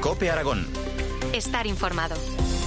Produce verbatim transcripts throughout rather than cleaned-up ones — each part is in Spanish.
COPE Aragón. Estar informado.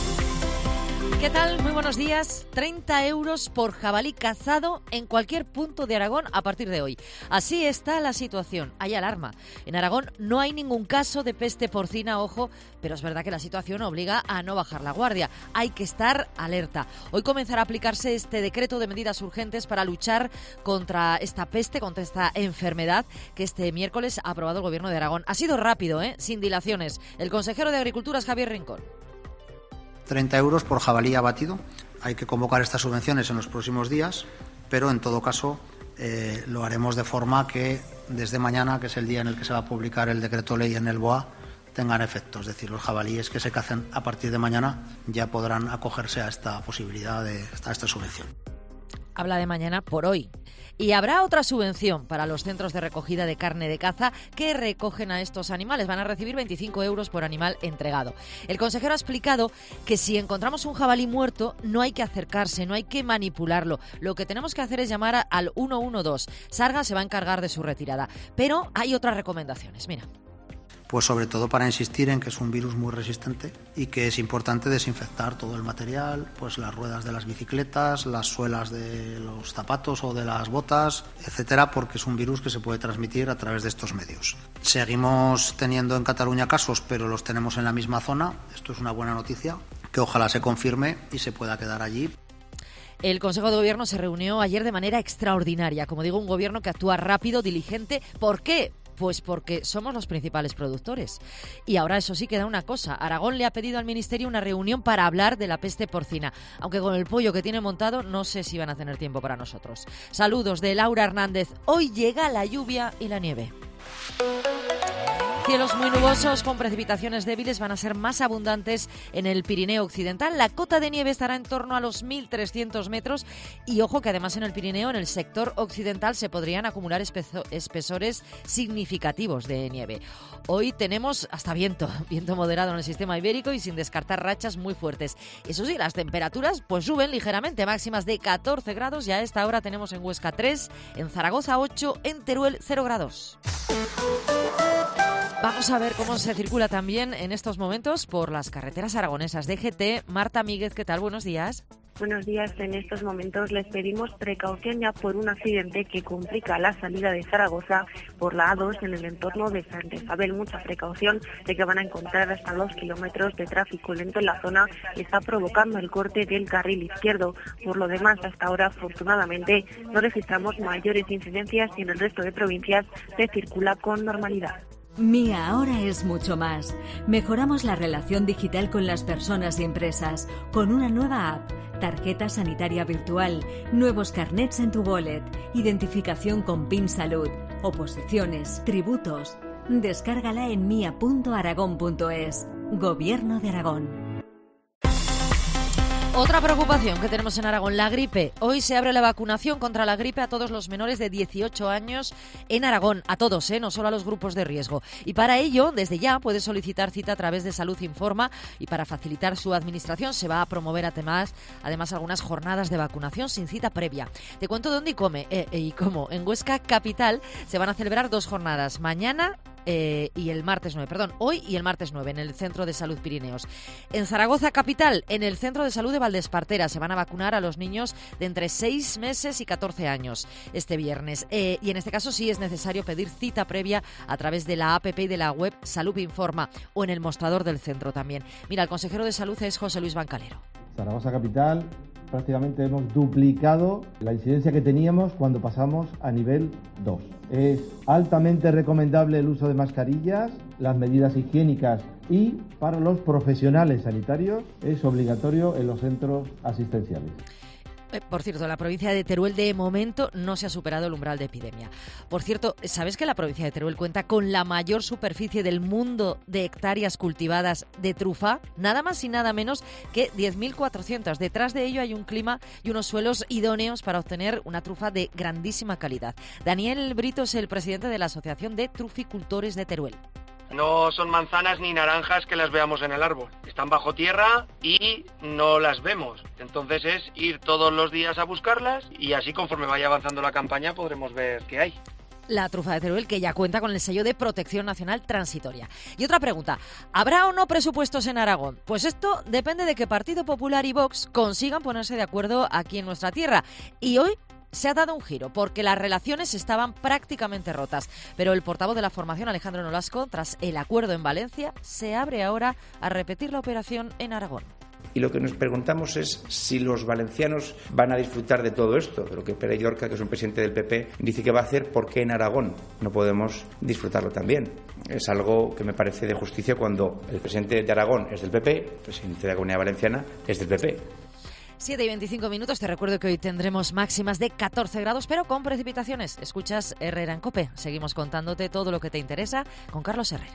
¿Qué tal? Muy buenos días. treinta euros por jabalí cazado en cualquier punto de Aragón a partir de hoy. Así está la situación. Hay alarma. En Aragón no hay ningún caso de peste porcina, ojo, pero es verdad que la situación obliga a no bajar la guardia. Hay que estar alerta. Hoy comenzará a aplicarse este decreto de medidas urgentes para luchar contra esta peste, contra esta enfermedad que este miércoles ha aprobado el Gobierno de Aragón. Ha sido rápido, ¿eh? Sin dilaciones. El consejero de Agricultura es Javier Rincón. treinta euros por jabalí abatido. Hay que convocar estas subvenciones en los próximos días, pero en todo caso eh, lo haremos de forma que desde mañana, que es el día en el que se va a publicar el decreto ley en el B O A, tengan efecto. Es decir, los jabalíes que se cacen a partir de mañana ya podrán acogerse a esta posibilidad de a esta subvención. Habla de mañana por hoy. Y habrá otra subvención para los centros de recogida de carne de caza que recogen a estos animales. Van a recibir veinticinco euros por animal entregado. El consejero ha explicado que si encontramos un jabalí muerto no hay que acercarse, no hay que manipularlo. Lo que tenemos que hacer es llamar al uno uno dos. Sarga se va a encargar de su retirada. Pero hay otras recomendaciones. Mira. Pues sobre todo para insistir en que es un virus muy resistente y que es importante desinfectar todo el material, pues las ruedas de las bicicletas, las suelas de los zapatos o de las botas, etcétera, porque es un virus que se puede transmitir a través de estos medios. Seguimos teniendo en Cataluña casos, pero los tenemos en la misma zona. Esto es una buena noticia, que ojalá se confirme y se pueda quedar allí. El Consejo de Gobierno se reunió ayer de manera extraordinaria. Como digo, un gobierno que actúa rápido, diligente. ¿Por qué? Pues porque somos los principales productores. Y ahora eso sí queda una cosa. Aragón le ha pedido al Ministerio una reunión para hablar de la peste porcina. Aunque con el pollo que tiene montado no sé si van a tener tiempo para nosotros. Saludos de Laura Hernández. Hoy llega la lluvia y la nieve. Cielos muy nubosos con precipitaciones débiles van a ser más abundantes en el Pirineo occidental. La cota de nieve estará en torno a los mil trescientos metros y ojo que además en el Pirineo, en el sector occidental, se podrían acumular espeso- espesores significativos de nieve. Hoy tenemos hasta viento, viento moderado en el sistema ibérico y sin descartar rachas muy fuertes. Eso sí, las temperaturas pues suben ligeramente, máximas de catorce grados y a esta hora tenemos en Huesca tres, en Zaragoza ocho, en Teruel cero grados. Vamos a ver cómo se circula también en estos momentos por las carreteras aragonesas. D G T, Marta Míguez, ¿qué tal? Buenos días. Buenos días. En estos momentos les pedimos precaución ya por un accidente que complica la salida de Zaragoza por la A dos en el entorno de Santa Isabel. Mucha precaución de que van a encontrar hasta dos kilómetros de tráfico lento en la zona y está provocando el corte del carril izquierdo. Por lo demás, hasta ahora, afortunadamente, no registramos mayores incidencias y en el resto de provincias se circula con normalidad. Mía ahora es mucho más. Mejoramos la relación digital con las personas y empresas con una nueva app, tarjeta sanitaria virtual, nuevos carnets en tu wallet, identificación con PIN Salud, oposiciones, tributos. Descárgala en mia punto aragón punto es. Gobierno de Aragón. Otra preocupación que tenemos en Aragón, la gripe. Hoy se abre la vacunación contra la gripe a todos los menores de dieciocho años en Aragón. A todos, ¿eh? No solo a los grupos de riesgo. Y para ello, desde ya, puedes solicitar cita a través de Salud Informa y para facilitar su administración se va a promover además, además algunas jornadas de vacunación sin cita previa. Te cuento dónde y, come, eh, y cómo. En Huesca Capital se van a celebrar dos jornadas. Mañana Eh, y el martes nueve, perdón, hoy y el martes nueve en el Centro de Salud Pirineos. En Zaragoza Capital, en el Centro de Salud de Valdespartera, se van a vacunar a los niños de entre seis meses y catorce años este viernes. Eh, y en este caso sí es necesario pedir cita previa a través de la app y de la web Salud Informa o en el mostrador del centro también. Mira, el consejero de Salud es José Luis Bancalero. Zaragoza Capital, prácticamente hemos duplicado la incidencia que teníamos cuando pasamos a nivel dos. Es altamente recomendable el uso de mascarillas, las medidas higiénicas y para los profesionales sanitarios es obligatorio en los centros asistenciales. Eh, por cierto, la provincia de Teruel de momento no se ha superado el umbral de epidemia. Por cierto, ¿sabes que la provincia de Teruel cuenta con la mayor superficie del mundo de hectáreas cultivadas de trufa? Nada más y nada menos que diez mil cuatrocientas. Detrás de ello hay un clima y unos suelos idóneos para obtener una trufa de grandísima calidad. Daniel Brito es el presidente de la Asociación de Truficultores de Teruel. No son manzanas ni naranjas que las veamos en el árbol. Están bajo tierra y no las vemos. Entonces es ir todos los días a buscarlas y así conforme vaya avanzando la campaña podremos ver qué hay. La trufa de Teruel, que ya cuenta con el sello de Protección Nacional Transitoria. Y otra pregunta, ¿habrá o no presupuestos en Aragón? Pues esto depende de que Partido Popular y Vox consigan ponerse de acuerdo aquí en nuestra tierra. Y hoy se ha dado un giro, porque las relaciones estaban prácticamente rotas. Pero el portavoz de la formación, Alejandro Nolasco, tras el acuerdo en Valencia, se abre ahora a repetir la operación en Aragón. Y lo que nos preguntamos es si los valencianos van a disfrutar de todo esto, de lo que Pere Llorca, que es un presidente del P P, dice que va a hacer, ¿por qué en Aragón no podemos disfrutarlo también? Es algo que me parece de justicia cuando el presidente de Aragón es del P P, el presidente de la Comunidad Valenciana es del P P. siete y veinticinco minutos, te recuerdo que hoy tendremos máximas de catorce grados, pero con precipitaciones. Escuchas Herrera en COPE. Seguimos contándote todo lo que te interesa con Carlos Herrera.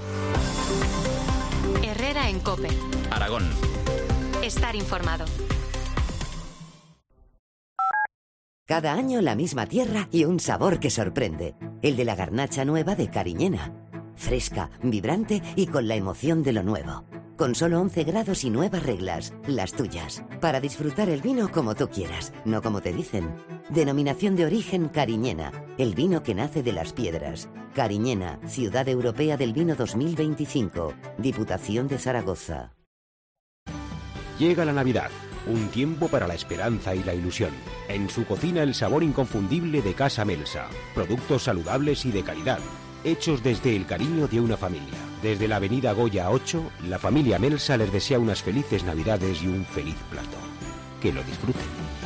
Herrera en COPE. Aragón. Estar informado. Cada año la misma tierra y un sabor que sorprende. El de la garnacha nueva de Cariñena. Fresca, vibrante y con la emoción de lo nuevo. Con solo once grados y nuevas reglas, las tuyas. Para disfrutar el vino como tú quieras, no como te dicen. Denominación de origen Cariñena, el vino que nace de las piedras. Cariñena, Ciudad Europea del Vino dos mil veinticinco. Diputación de Zaragoza. Llega la Navidad, un tiempo para la esperanza y la ilusión. En su cocina el sabor inconfundible de Casa Melsa. Productos saludables y de calidad, hechos desde el cariño de una familia. Desde la avenida Goya ocho, la familia Melsa les desea unas felices Navidades y un feliz plato. Que lo disfruten.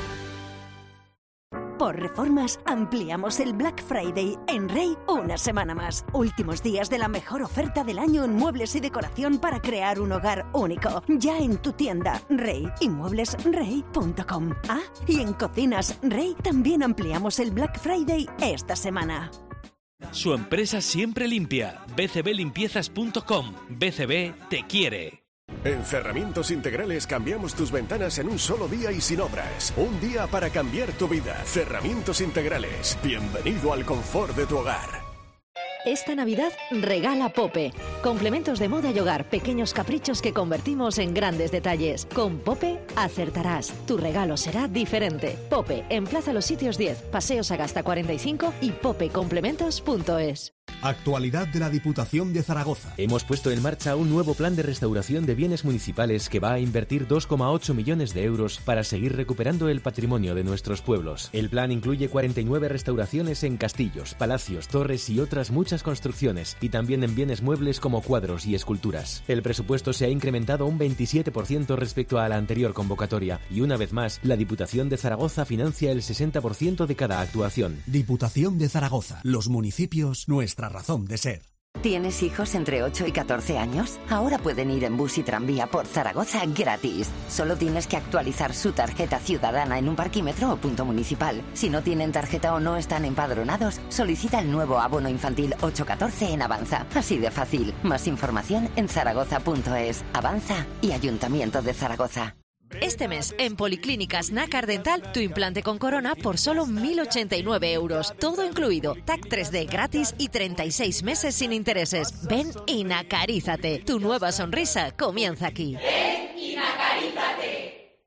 Por Reformas, ampliamos el Black Friday en Rey una semana más. Últimos días de la mejor oferta del año en muebles y decoración para crear un hogar único. Ya en tu tienda, Rey y muebles rey punto com. Ah, y en Cocinas Rey también ampliamos el Black Friday esta semana. Su empresa siempre limpia. b c b limpiezas punto com. B C B te quiere. En Cerramientos Integrales cambiamos tus ventanas en un solo día y sin obras. Un día para cambiar tu vida. Cerramientos Integrales. Bienvenido al confort de tu hogar. Esta Navidad regala Pope. Complementos de moda y hogar, pequeños caprichos que convertimos en grandes detalles. Con Pope acertarás. Tu regalo será diferente. Pope, en Plaza Los Sitios diez, Paseo Sagasta cuarenta y cinco y pope complementos punto es. Actualidad de la Diputación de Zaragoza. Hemos puesto en marcha un nuevo plan de restauración de bienes municipales que va a invertir dos coma ocho millones de euros para seguir recuperando el patrimonio de nuestros pueblos. El plan incluye cuarenta y nueve restauraciones en castillos, palacios, torres y otras muchas construcciones, y también en bienes muebles como cuadros y esculturas. El presupuesto se ha incrementado un veintisiete por ciento respecto a la anterior convocatoria, y una vez más, la Diputación de Zaragoza financia el sesenta por ciento de cada actuación. Diputación de Zaragoza. Los municipios, nuestra razón de ser. ¿Tienes hijos entre ocho y catorce años? Ahora pueden ir en bus y tranvía por Zaragoza gratis. Solo tienes que actualizar su tarjeta ciudadana en un parquímetro o punto municipal. Si no tienen tarjeta o no están empadronados, solicita el nuevo abono infantil ocho catorce en Avanza. Así de fácil. Más información en zaragoza punto es. Avanza y Ayuntamiento de Zaragoza. Este mes, en Policlínicas Nácar Dental, tu implante con corona por solo mil ochenta y nueve euros. Todo incluido, T A C tres D gratis y treinta y seis meses sin intereses. Ven y nacarízate. Tu nueva sonrisa comienza aquí. Ven y nacarízate.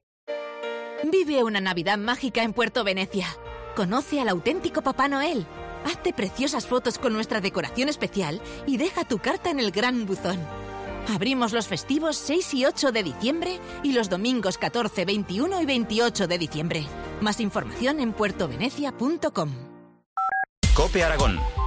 Vive una Navidad mágica en Puerto Venecia. Conoce al auténtico Papá Noel. Hazte preciosas fotos con nuestra decoración especial y deja tu carta en el gran buzón. Abrimos los festivos seis y ocho de diciembre y los domingos catorce, veintiuno y veintiocho de diciembre. Más información en puerto venecia punto com. COPE Aragón.